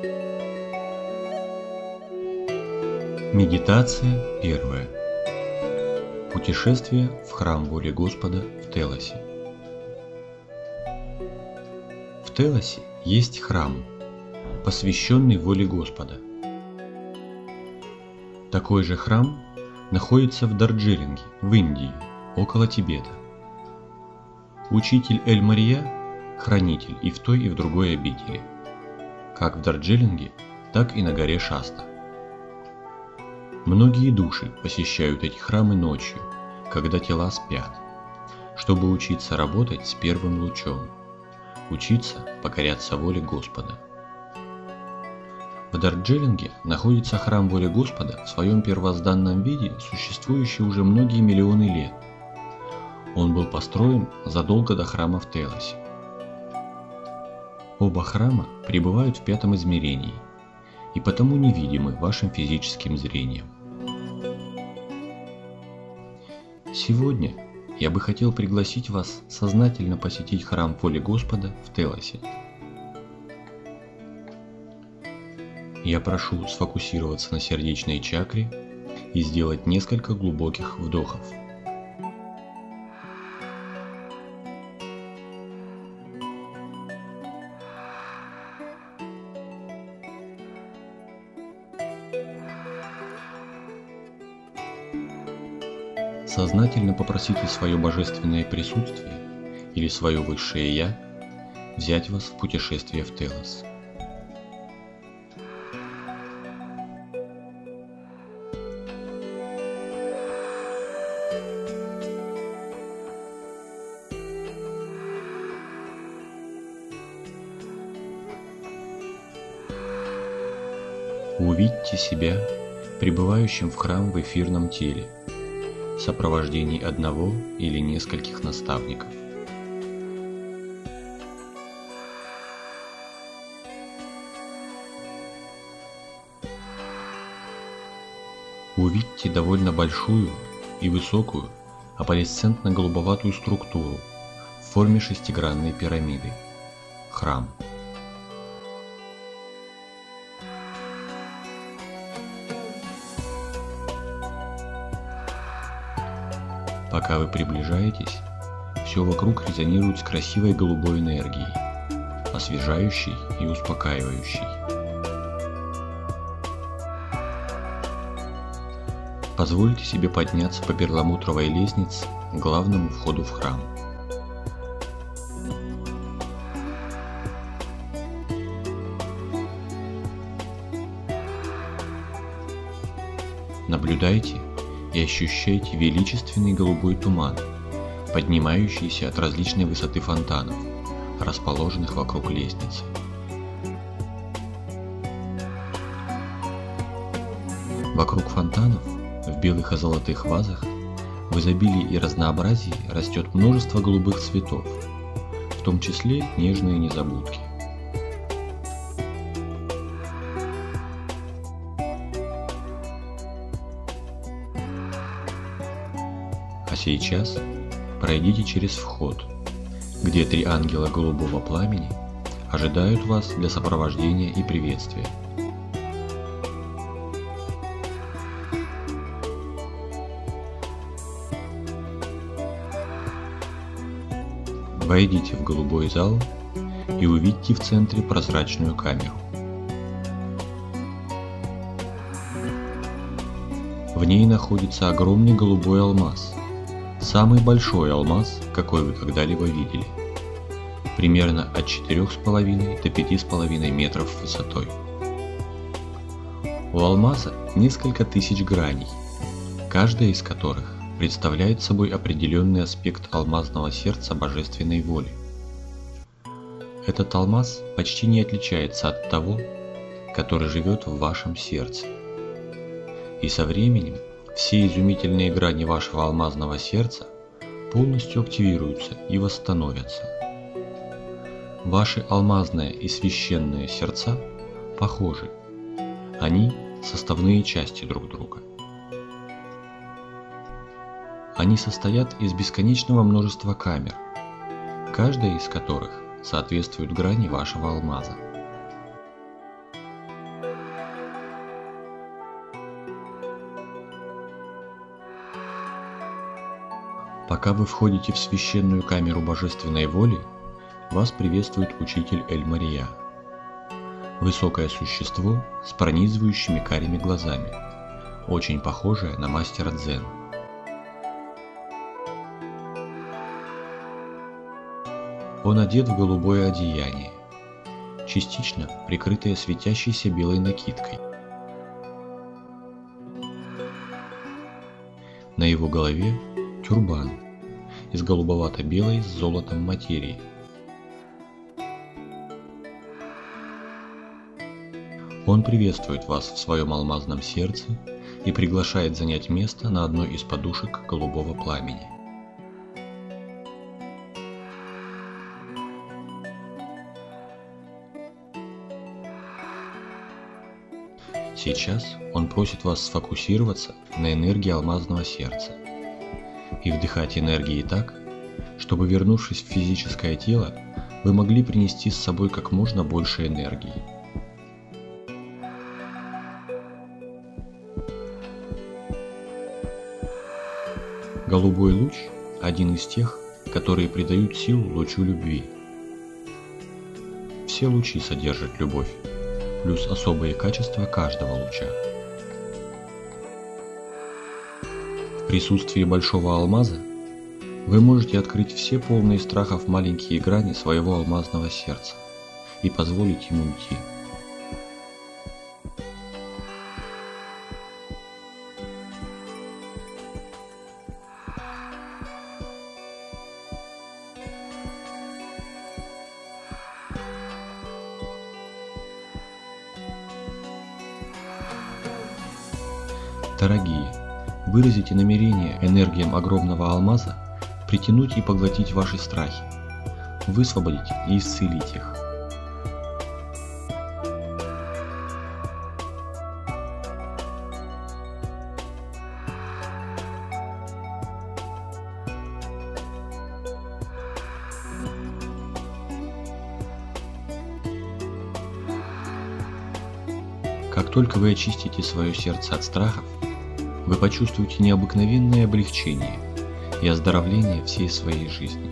Медитация первая. Путешествие в храм воли Господа в Телосе. В Телосе есть храм, посвященный воле Господа. Такой же храм находится в Дарджилинге, в Индии, около Тибета. Учитель Эль-Мария – хранитель и в той, и в другой обители, как в Дарджилинге, так и на горе Шаста. Многие души посещают эти храмы ночью, когда тела спят, чтобы учиться работать с первым лучом, учиться покоряться воле Господа. В Дарджилинге находится храм воли Господа в своем первозданном виде, существующий уже многие миллионы лет. Он был построен задолго до храма в Телосе. Оба храма пребывают в пятом измерении и потому невидимы вашим физическим зрением. Сегодня я бы хотел пригласить вас сознательно посетить храм воли Господа в Телосе. Я прошу сфокусироваться на сердечной чакре и сделать несколько глубоких вдохов. Сознательно попросите свое божественное присутствие или свое высшее Я взять вас в путешествие в Телос. Увидьте себя пребывающим в храм в эфирном теле, в сопровождении одного или нескольких наставников. Увидьте довольно большую и высокую аполисцентно-голубоватую структуру в форме шестигранной пирамиды – храм. Пока вы приближаетесь, все вокруг резонирует с красивой голубой энергией, освежающей и успокаивающей. Позвольте себе подняться по перламутровой лестнице к главному входу в храм. Наблюдайте и ощущайте величественный голубой туман, поднимающийся от различной высоты фонтанов, расположенных вокруг лестницы. Вокруг фонтанов, в белых и золотых вазах, в изобилии и разнообразии растет множество голубых цветов, в том числе нежные незабудки. Сейчас пройдите через вход, где 3 ангела голубого пламени ожидают вас для сопровождения и приветствия. Войдите в голубой зал и увидите в центре прозрачную камеру. В ней находится огромный голубой алмаз. Самый большой алмаз, какой вы когда-либо видели, примерно от 4,5 до 5,5 метров высотой. У алмаза несколько тысяч граней, каждая из которых представляет собой определенный аспект алмазного сердца божественной воли. Этот алмаз почти не отличается от того, который живет в вашем сердце. И со временем все изумительные грани вашего алмазного сердца полностью активируются и восстановятся. Ваши алмазное и священное сердца похожи. Они – составные части друг друга. Они состоят из бесконечного множества камер, каждая из которых соответствует грани вашего алмаза. Пока вы входите в священную камеру божественной воли, вас приветствует учитель Эль-Мария. Высокое существо с пронизывающими карими глазами, очень похожее на мастера дзен. Он одет в голубое одеяние, частично прикрытое светящейся белой накидкой. На его голове тюрбан из голубовато-белой с золотом материи. Он приветствует вас в своем алмазном сердце и приглашает занять место на одной из подушек голубого пламени. Сейчас он просит вас сфокусироваться на энергии алмазного сердца и вдыхать энергии так, чтобы, вернувшись в физическое тело, вы могли принести с собой как можно больше энергии. Голубой луч – один из тех, которые придают силу лучу любви. Все лучи содержат любовь, плюс особые качества каждого луча. В присутствии большого алмаза вы можете открыть все полные страхов маленькие грани своего алмазного сердца и позволить ему уйти. Дорогие, выразите намерение энергиям огромного алмаза притянуть и поглотить ваши страхи, высвободить и исцелить их. Как только вы очистите свое сердце от страхов, вы почувствуете необыкновенное облегчение и оздоровление всей своей жизни.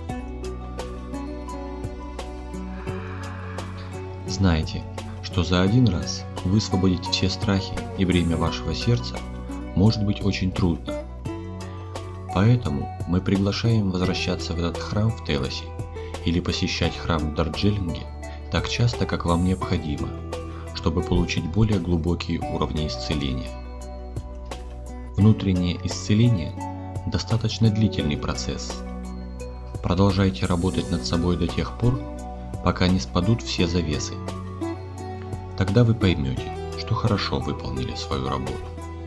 Знайте, что за один раз высвободить все страхи и бремя вашего сердца может быть очень трудно. Поэтому мы приглашаем возвращаться в этот храм в Телосе или посещать храм в Дарджилинге так часто, как вам необходимо, чтобы получить более глубокие уровни исцеления. Внутреннее исцеление – достаточно длительный процесс. Продолжайте работать над собой до тех пор, пока не спадут все завесы. Тогда вы поймете, что хорошо выполнили свою работу.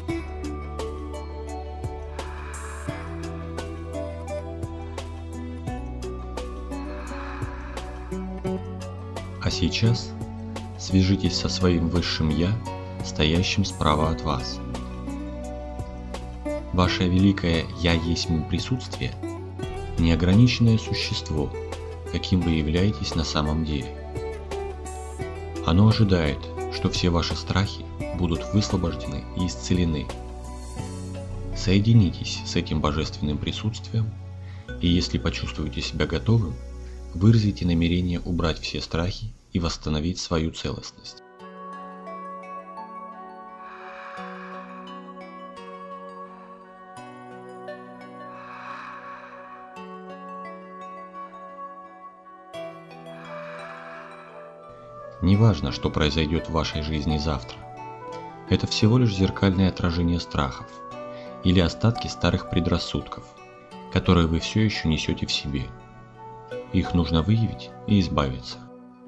А сейчас свяжитесь со своим высшим Я, стоящим справа от вас. Ваше великое «Я есть присутствие» – неограниченное существо, каким вы являетесь на самом деле. Оно ожидает, что все ваши страхи будут высвобождены и исцелены. Соединитесь с этим божественным присутствием, и если почувствуете себя готовым, выразите намерение убрать все страхи и восстановить свою целостность. Неважно, что произойдет в вашей жизни завтра. Это всего лишь зеркальное отражение страхов или остатки старых предрассудков, которые вы все еще несете в себе. Их нужно выявить и избавиться.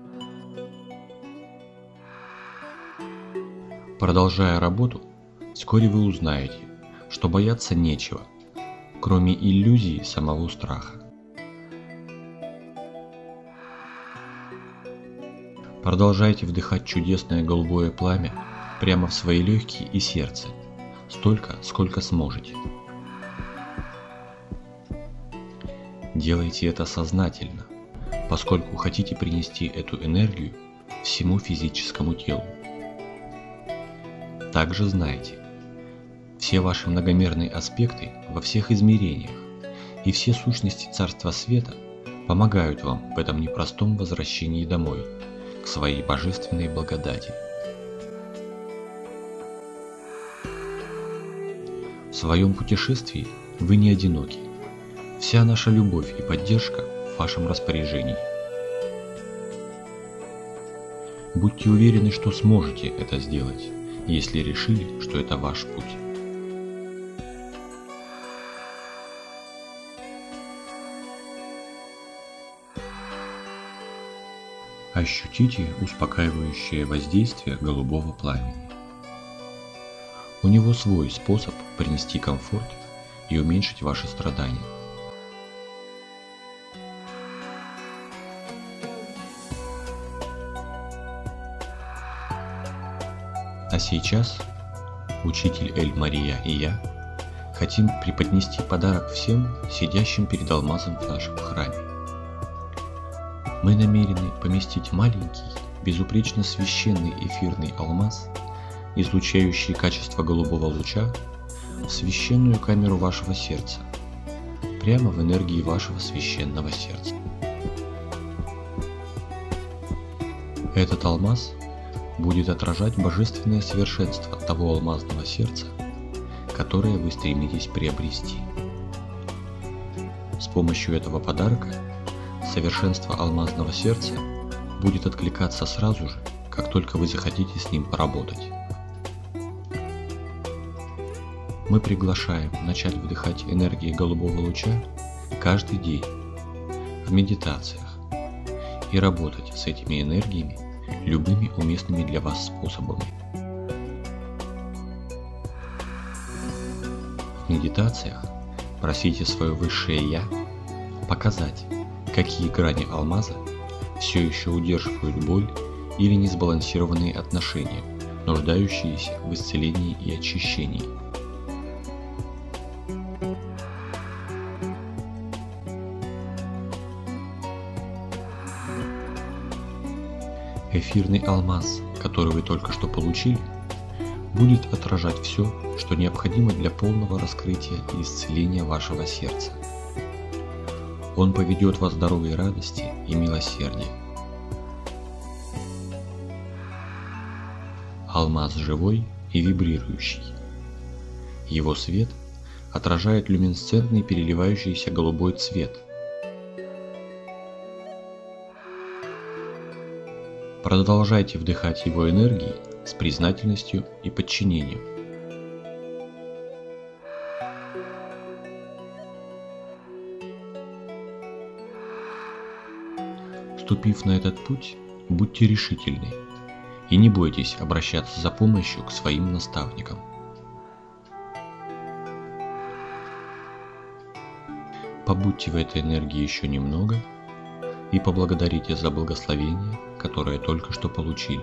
Продолжая работу, вскоре вы узнаете, что бояться нечего, кроме иллюзии самого страха. Продолжайте вдыхать чудесное голубое пламя прямо в свои легкие и сердце, столько, сколько сможете. Делайте это сознательно, поскольку хотите принести эту энергию всему физическому телу. Также знайте, все ваши многомерные аспекты во всех измерениях и все сущности Царства Света помогают вам в этом непростом возвращении домой, к своей божественной благодати. В своем путешествии вы не одиноки. Вся наша любовь и поддержка в вашем распоряжении. Будьте уверены, что сможете это сделать, если решили, что это ваш путь. Ощутите успокаивающее воздействие голубого пламени. У него свой способ принести комфорт и уменьшить ваши страдания. А сейчас учитель Эль-Мария и я хотим преподнести подарок всем, сидящим перед алмазом в нашем храме. Мы намерены поместить маленький, безупречно священный эфирный алмаз, излучающий качество голубого луча, в священную камеру вашего сердца, прямо в энергии вашего священного сердца. Этот алмаз будет отражать божественное совершенство того алмазного сердца, которое вы стремитесь приобрести. С помощью этого подарка совершенство алмазного сердца будет откликаться сразу же, как только вы захотите с ним поработать. Мы приглашаем начать вдыхать энергии голубого луча каждый день в медитациях и работать с этими энергиями любыми уместными для вас способами. В медитациях просите свое высшее Я показать, какие грани алмаза все еще удерживают боль или несбалансированные отношения, нуждающиеся в исцелении и очищении. Эфирный алмаз, который вы только что получили, будет отражать все, что необходимо для полного раскрытия и исцеления вашего сердца. Он поведет вас в дорогой радости и милосердия. Алмаз живой и вибрирующий. Его свет отражает люминесцентный переливающийся голубой цвет. Продолжайте вдыхать его энергии с признательностью и подчинением. Вступив на этот путь, будьте решительны и не бойтесь обращаться за помощью к своим наставникам. Побудьте в этой энергии еще немного и поблагодарите за благословение, которое только что получили.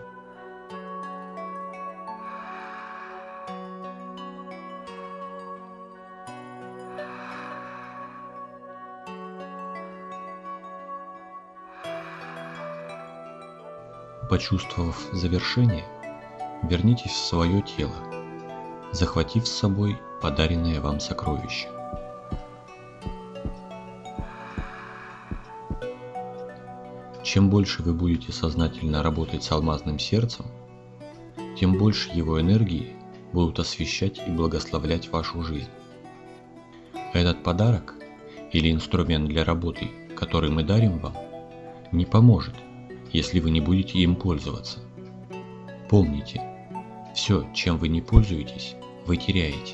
Почувствовав завершение, вернитесь в свое тело, захватив с собой подаренное вам сокровище. Чем больше вы будете сознательно работать с алмазным сердцем, тем больше его энергии будут освещать и благословлять вашу жизнь. Этот подарок или инструмент для работы, который мы дарим вам, не поможет, если вы не будете им пользоваться. Помните, все, чем вы не пользуетесь, вы теряете.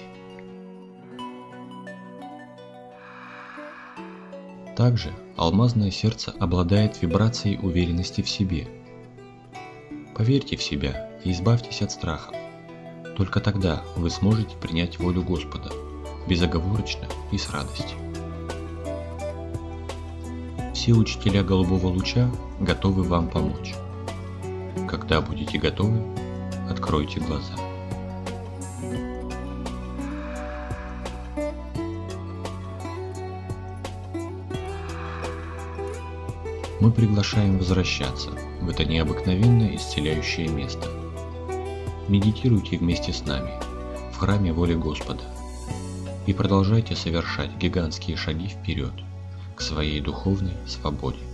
Также алмазное сердце обладает вибрацией уверенности в себе. Поверьте в себя и избавьтесь от страхов. Только тогда вы сможете принять волю Господа безоговорочно и с радостью. Все учителя голубого луча готовы вам помочь. Когда будете готовы, откройте глаза. Мы приглашаем возвращаться в это необыкновенное исцеляющее место. Медитируйте вместе с нами в храме воли Господа. и продолжайте совершать гигантские шаги вперед, к своей духовной свободе.